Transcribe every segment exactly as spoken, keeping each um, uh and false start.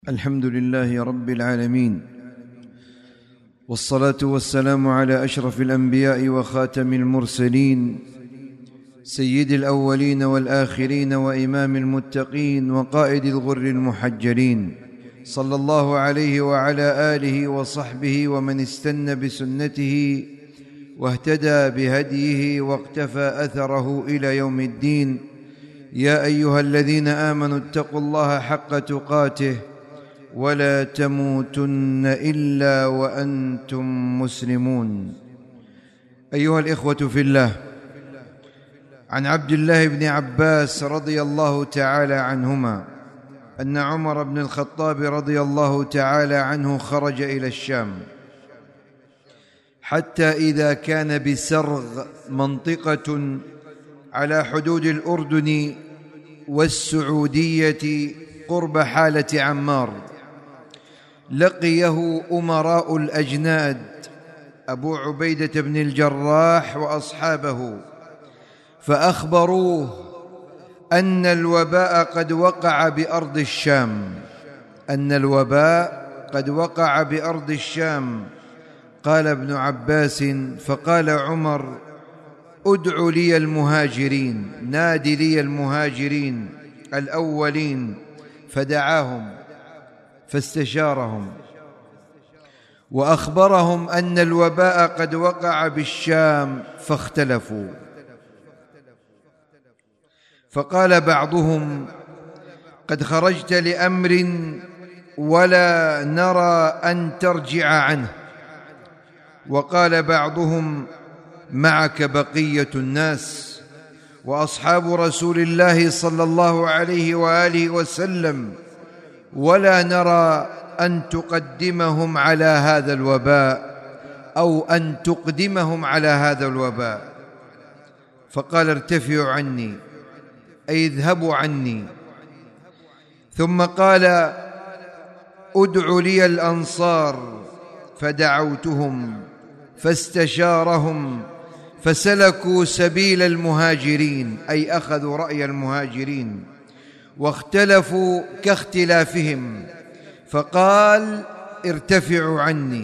الحمد لله رب العالمين، والصلاة والسلام على أشرف الأنبياء وخاتم المرسلين، سيد الأولين والآخرين وإمام المتقين وقائد الغر المحجلين، صلى الله عليه وعلى آله وصحبه ومن استنى بسنته واهتدى بهديه واقتفى أثره إلى يوم الدين. يا أيها الذين آمنوا اتقوا الله حق تقاته ولا تموتن إلا وأنتم مسلمون. أيها الإخوة في الله، عن عبد الله بن عباس رضي الله تعالى عنهما أن عمر بن الخطاب رضي الله تعالى عنه خرج إلى الشام، حتى إذا كان بسرغ منطقة على حدود الأردن والسعودية قرب حالة عمار، لقيه أمراء الأجناد أبو عبيدة بن الجراح وأصحابه، فأخبروه أن الوباء قد وقع بأرض الشام أن الوباء قد وقع بأرض الشام. قال ابن عباس: فقال عمر: ادع لي المهاجرين، نادي لي المهاجرين الأولين، فدعاهم فاستشارهم وأخبرهم أن الوباء قد وقع بالشام، فاختلفوا. فقال بعضهم: قد خرجت لأمر ولا نرى أن ترجع عنه. وقال بعضهم: معك بقية الناس وأصحاب رسول الله صلى الله عليه وآله وسلم، ولا نرى أن تقدمهم على هذا الوباء أو أن تقدمهم على هذا الوباء. فقال: ارتفعوا عني، أي اذهبوا عني. ثم قال: ادعوا لي الأنصار، فدعوتهم فاستشارهم فسلكوا سبيل المهاجرين، أي أخذوا رأي المهاجرين، واختلفوا كاختلافهم. فقال: ارتفعوا عني.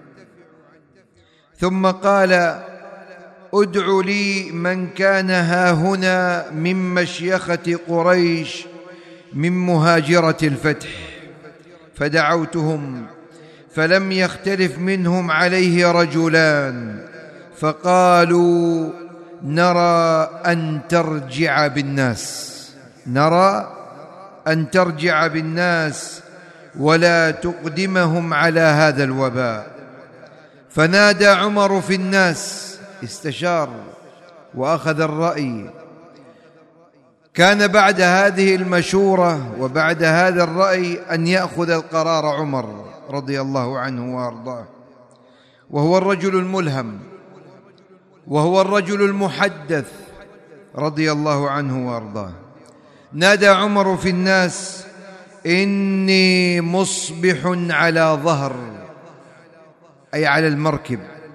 ثم قال: ادعوا لي من كان هاهنا من مشيخة قريش من مهاجرة الفتح، فدعوتهم فلم يختلف منهم عليه رجلان، فقالوا: نرى أن ترجع بالناس نرى أن ترجع بالناس ولا تقدمهم على هذا الوباء. فنادى عمر في الناس، استشار وأخذ الرأي. كان بعد هذه المشورة وبعد هذا الرأي أن يأخذ القرار عمر رضي الله عنه وأرضاه، وهو الرجل الملهم وهو الرجل المحدث رضي الله عنه وأرضاه. نادى عمر في الناس: إني مصبح على ظهر، أي على المركب،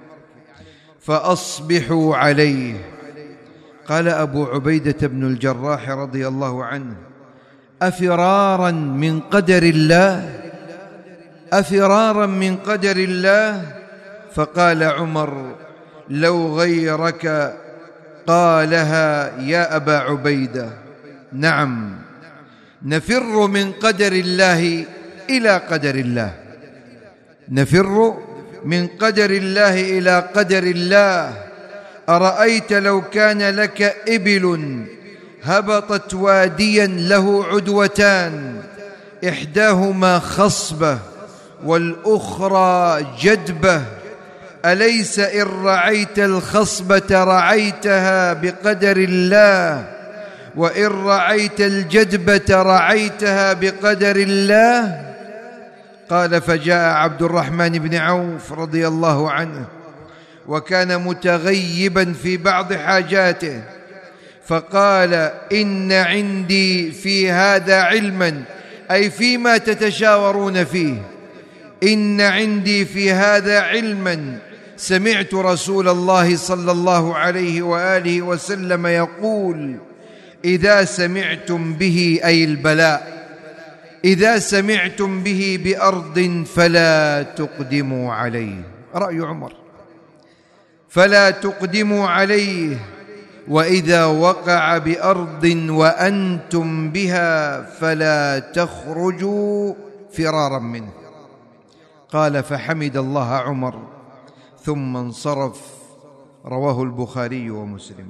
فأصبحوا عليه. قال أبو عبيدة بن الجراح رضي الله عنه: أفرارا من قدر الله أفرارا من قدر الله فقال عمر: لو غيرك قالها يا أبا عبيدة. نعم، نفر من قدر الله إلى قدر الله نفر من قدر الله إلى قدر الله. أرأيت لو كان لك إبل هبطت واديا له عدوتان، إحداهما خصبة والأخرى جدبة، أليس إن رعيت الخصبة رعيتها بقدر الله، وإن رعيت الجدبة رعيتها بقدر الله؟ قال: فجاء عبد الرحمن بن عوف رضي الله عنه، وكان متغيبا في بعض حاجاته، فقال: إن عندي في هذا علما، أي فيما تتشاورون فيه، إن عندي في هذا علما، سمعت رسول الله صلى الله عليه وآله وسلم يقول: إذا سمعتم به، أي البلاء، إذا سمعتم به بأرض فلا تقدموا عليه. رأي عمر: فلا تقدموا عليه، وإذا وقع بأرض وأنتم بها فلا تخرجوا فرارا منه. قال: فحمد الله عمر ثم انصرف. رواه البخاري ومسلم.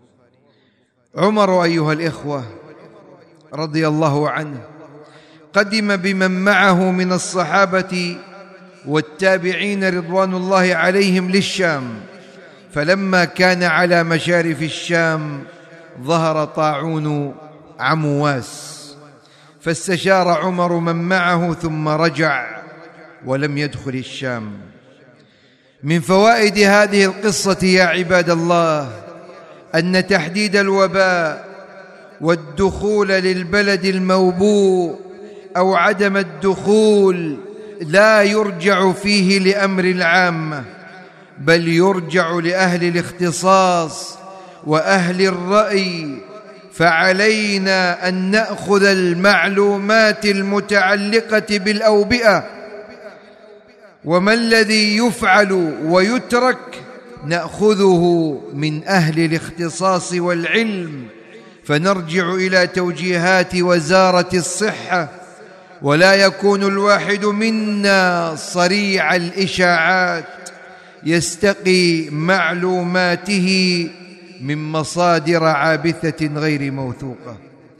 عمر أيها الإخوة رضي الله عنه قدم بمن معه من الصحابة والتابعين رضوان الله عليهم للشام، فلما كان على مشارف الشام ظهر طاعون عمواس، فاستشار عمر من معه ثم رجع ولم يدخل الشام. من فوائد هذه القصة يا عباد الله أن تحديد الوباء والدخول للبلد الموبوء أو عدم الدخول لا يرجع فيه لأمر العامة، بل يرجع لأهل الاختصاص وأهل الرأي. فعلينا أن نأخذ المعلومات المتعلقة بالأوبئة، وما الذي يفعل ويترك نأخذه من أهل الاختصاص والعلم، فنرجع إلى توجيهات وزارة الصحة، ولا يكون الواحد منا صريع الإشاعات يستقي معلوماته من مصادر عابثة غير موثوقة.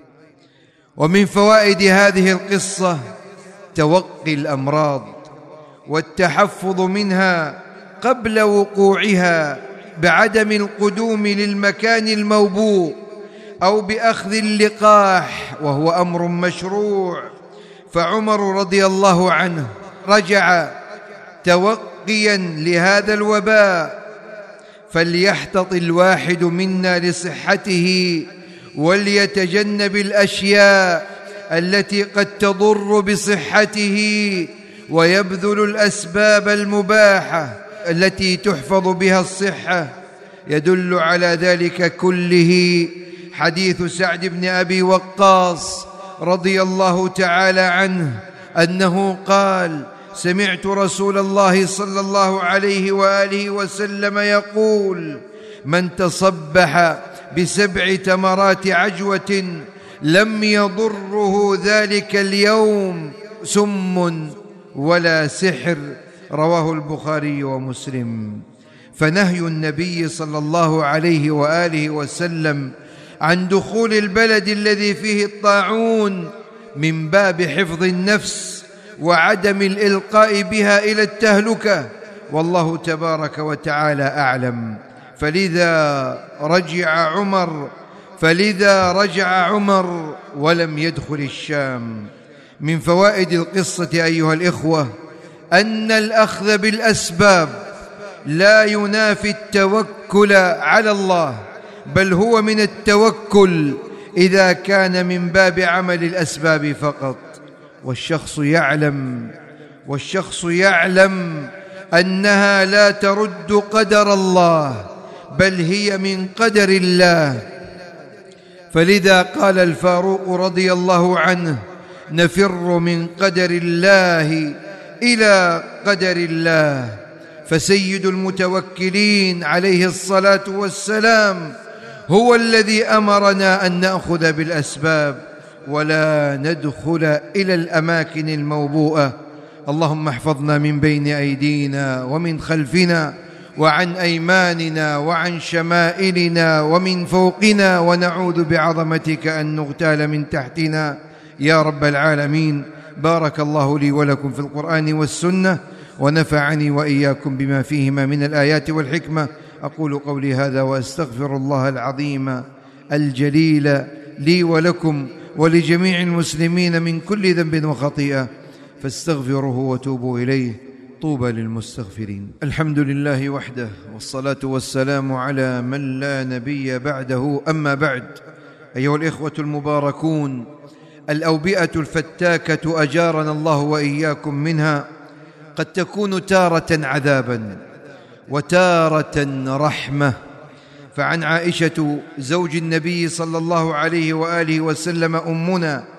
ومن فوائد هذه القصة توقي الأمراض والتحفظ منها قبل وقوعها، بعدم القدوم للمكان الموبوء أو بأخذ اللقاح، وهو أمر مشروع. فعمر رضي الله عنه رجع توقيا لهذا الوباء. فليحتط الواحد منا لصحته وليتجنب الأشياء التي قد تضر بصحته، ويبذل الأسباب المباحة التي تحفظ بها الصحة. يدل على ذلك كله حديث سعد بن أبي وقاص رضي الله تعالى عنه أنه قال: سمعت رسول الله صلى الله عليه وآله وسلم يقول: من تصبح بسبع تمرات عجوة لم يضره ذلك اليوم سم ولا سحر. رواه البخاري ومسلم. فنهي النبي صلى الله عليه وآله وسلم عن دخول البلد الذي فيه الطاعون من باب حفظ النفس وعدم الإلقاء بها إلى التهلكة، والله تبارك وتعالى أعلم. فلذا رجع عمر فلذا رجع عمر ولم يدخل الشام. من فوائد القصة أيها الإخوة أن الأخذ بالأسباب لا ينافي التوكل على الله، بل هو من التوكل إذا كان من باب عمل الأسباب فقط. والشخص يعلم والشخص يعلم أنها لا ترد قدر الله، بل هي من قدر الله. فلذا قال الفاروق رضي الله عنه: نفر من قدر الله إلى قدر الله. فسيد المتوكلين عليه الصلاة والسلام هو الذي أمرنا أن نأخذ بالأسباب ولا ندخل إلى الأماكن الموبوءة. اللهم احفظنا من بين أيدينا ومن خلفنا وعن أيماننا وعن شمائلنا ومن فوقنا، ونعوذ بعظمتك أن نغتال من تحتنا يا رب العالمين. بارك الله لي ولكم في القرآن والسنة، ونفعني وإياكم بما فيهما من الآيات والحكمة. أقول قولي هذا وأستغفر الله العظيم الجليل لي ولكم ولجميع المسلمين من كل ذنب وخطيئة، فاستغفروه وتوبوا إليه. طوبى للمستغفرين. الحمد لله وحده، والصلاة والسلام على من لا نبي بعده. أما بعد، أيها الإخوة المباركون، الأوبئة الفتاكة أجارنا الله وإياكم منها قد تكون تارة عذابا وتارة رحمة. فعن عائشة زوج النبي صلى الله عليه وآله وسلم أمنا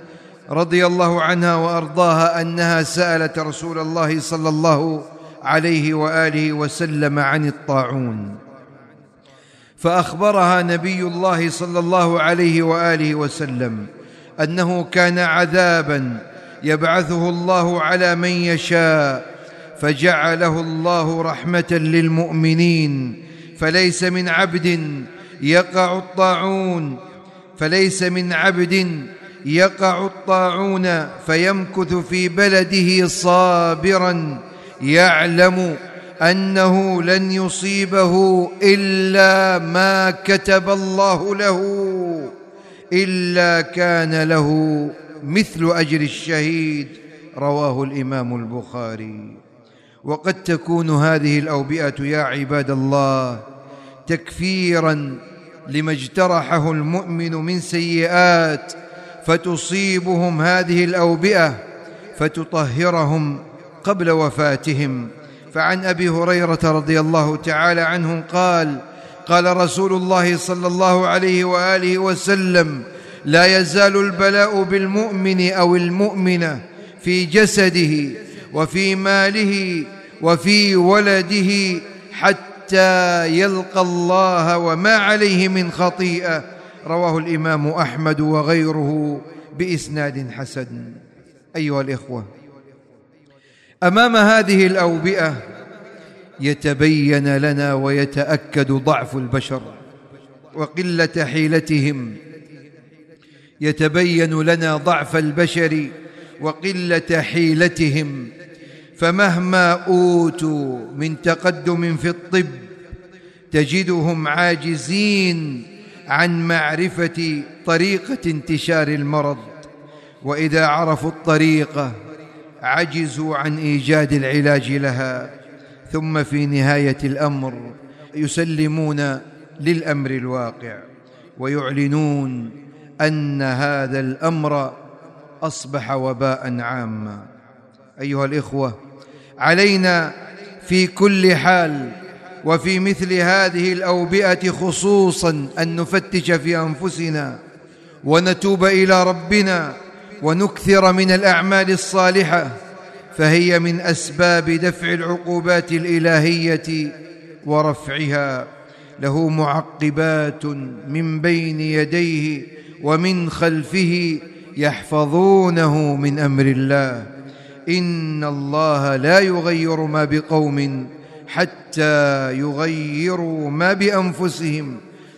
رضي الله عنها وأرضاها أنها سألت رسول الله صلى الله عليه وآله وسلم عن الطاعون، فأخبرها نبي الله صلى الله عليه وآله وسلم أنه كان عذابا يبعثه الله على من يشاء، فجعله الله رحمة للمؤمنين، فليس من عبد يقع الطاعون فليس من عبد يقع الطاعون فيمكث في بلده صابرا يعلم أنه لن يصيبه إلا ما كتب الله له إلا كان له مثل أجر الشهيد. رواه الإمام البخاري. وقد تكون هذه الأوبئة يا عباد الله تكفيرا لما اجترحه المؤمن من سيئات، فتصيبهم هذه الأوبئة فتطهرهم قبل وفاتهم. فعن أبي هريرة رضي الله تعالى عنه قال: قال رسول الله صلى الله عليه وآله وسلم: لا يزال البلاء بالمؤمن أو المؤمنة في جسده وفي ماله وفي ولده حتى يلقى الله وما عليه من خطيئة. رواه الإمام أحمد وغيره بإسناد حسن. أيها الإخوة، أمام هذه الأوبئة يتبين لنا ويتأكد ضعف البشر وقلة حيلتهم، يتبين لنا ضعف البشر وقلة حيلتهم، فمهما أوتوا من تقدم في الطب تجدهم عاجزين عن معرفة طريقة انتشار المرض، وإذا عرفوا الطريقة عجزوا عن إيجاد العلاج لها، ثم في نهاية الأمر يسلمون للأمر الواقع ويعلنون أن هذا الأمر أصبح وباء عاما. أيها الإخوة، علينا في كل حال وفي مثل هذه الأوبئة خصوصا أن نفتش في أنفسنا ونتوب إلى ربنا ونكثر من الأعمال الصالحة، فهي من أسباب دفع العقوبات الإلهية ورفعها. له معقبات من بين يديه ومن خلفه يحفظونه من أمر الله. إن الله لا يغير ما بقوم حتى يغيروا ما بأنفسهم،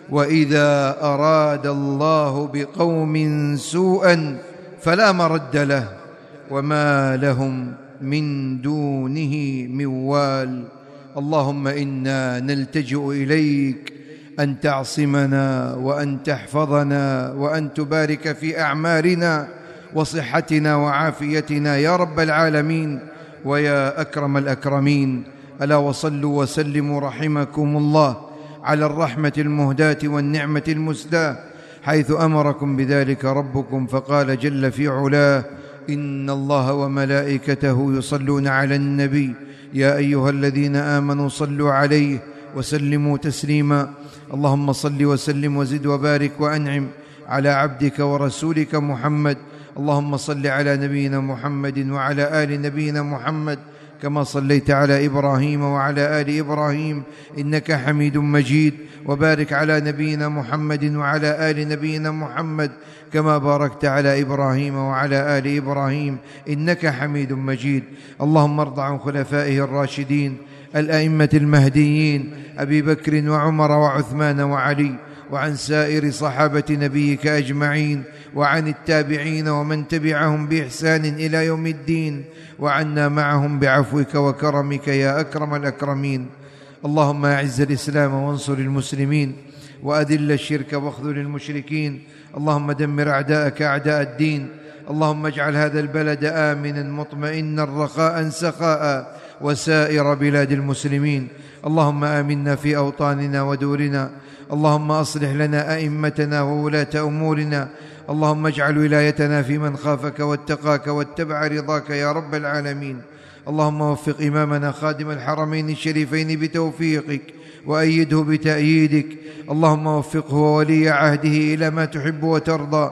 وإذا أراد الله بقوم سوءا فلا مرد له وما لهم من دونه من وال. اللهم إنا نلتجئ إليك أن تعصمنا وأن تحفظنا وأن تبارك في أعمارنا وصحتنا وعافيتنا يا رب العالمين ويا أكرم الأكرمين. ألا وصلوا وسلموا رحمكم الله على الرحمة المهداة والنعمة المسداة، حيث أمركم بذلك ربكم فقال جل في علاه: إن الله وملائكته يصلون على النبي يا أيها الذين آمنوا صلوا عليه وسلموا تسليما. اللهم صل وسلم وزد وبارك وأنعم على عبدك ورسولك محمد. اللهم صل على نبينا محمد وعلى آل نبينا محمد كما صليت على إبراهيم وعلى آل إبراهيم إنك حميد مجيد، وبارك على نبينا محمد وعلى آل نبينا محمد كما باركت على إبراهيم وعلى آل إبراهيم إنك حميد مجيد. اللهم ارض عن خلفائه الراشدين الأئمة المهديين أبي بكر وعمر وعثمان وعلي، وعن سائر صحابة نبيك أجمعين، وعن التابعين ومن تبعهم بإحسان إلى يوم الدين، وعنا معهم بعفوك وكرمك يا أكرم الأكرمين. اللهم أعز الإسلام وانصر المسلمين، وأذل الشرك واخذل المشركين. اللهم دمر أعداءك أعداء الدين. اللهم اجعل هذا البلد آمنا مطمئنا رخاء سخاء وسائر بلاد المسلمين. اللهم آمنا في أوطاننا ودورنا. اللهم أصلح لنا أئمتنا وولاة أمورنا. اللهم اجعل ولايتنا في من خافك واتقاك واتبع رضاك يا رب العالمين. اللهم وفق إمامنا خادم الحرمين الشريفين بتوفيقك، وأيده بتأييدك. اللهم وفقه وولي عهده إلى ما تحب وترضى.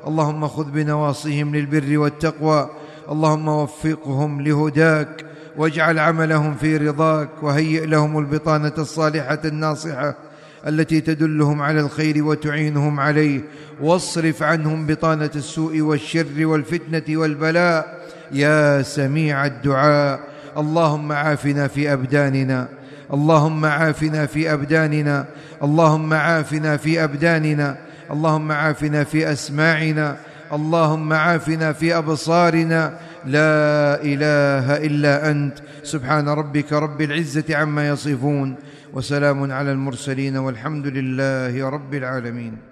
اللهم خذ بنواصيهم للبر والتقوى، اللهم وفقهم لهداك واجعل عملهم في رضاك، وهيئ لهم البطانة الصالحة الناصحة التي تدلهم على الخير وتعينهم عليه، واصرف عنهم بطانة السوء والشر والفتنة والبلاء يا سميع الدعاء. اللهم عافنا في أبداننا، اللهم عافنا في أبداننا، اللهم عافنا في أبداننا، اللهم عافنا في أسماعنا، اللهم عافنا في أبصارنا. لا إله إلا أنت. سبحان ربك رب العزة عما يصفون، وسلام على المرسلين، والحمد لله رب العالمين.